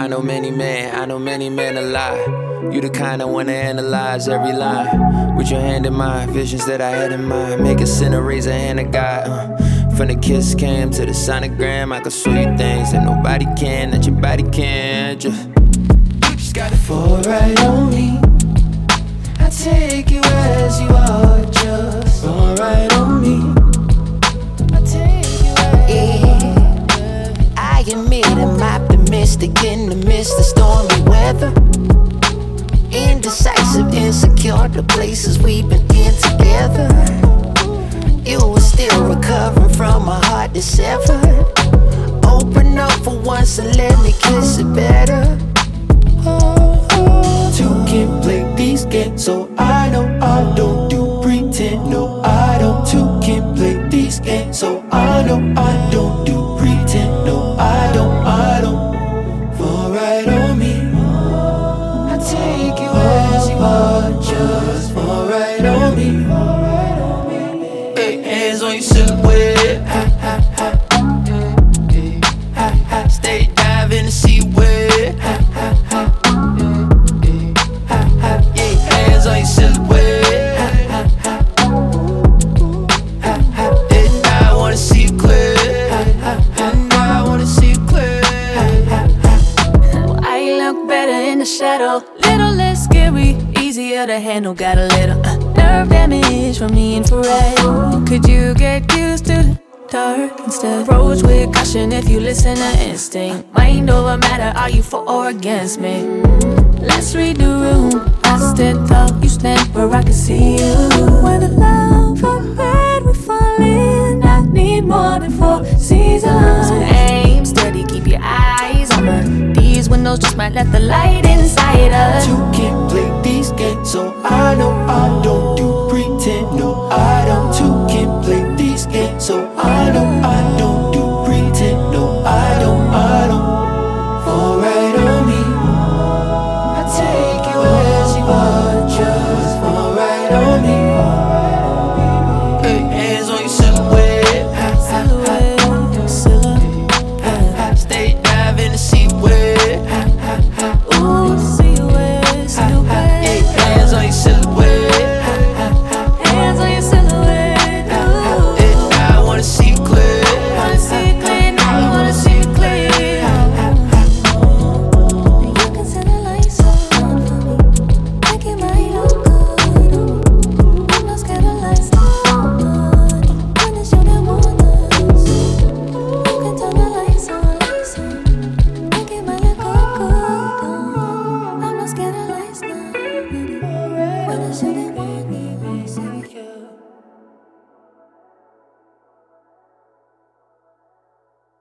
I know many men a lie. You the kind I wanna analyze every line. With your hand in mine, visions that I had in mind. Make a sinner raise a hand to God. From the kiss cam to the sonogram, I can show you things that nobody can, that your body can. You just gotta fall right on me. I take you as you are, just fall right on me. I take you as I admit I'm optimistic in the midst of stormy weather. Indecisive, insecure, the places we've been in together. You were still recovering from a heart that's severed. Open up for once and let me kiss it better. Two can't play these games, so I know I don't do pretend. No, I don't. Two can't play these games, so I know I don't do pretend. No, I don't. Fall right on me. I take you as you are, just fall right on me. Hey, hands on your silhouette. Stay diving to see where. Hands on your silhouette. And I wanna see you clear. And I wanna see you clear. Well, I look better in the shadow, little less scary, easier to handle. Got a little nerve damage from the infrared. Could you get used to the dark instead? Approach with caution if you listen to instinct. Mind over matter, are you for or against me? Let's read the room. I stand tall, you stand where I can see you. When the love I'm red, we fall in. I need more than 4 seasons. So aim steady, keep your eyes open. These windows just might let the light inside us. You can't play these games, so I know I don't do pretend. No, I don't. Two can't play these games, so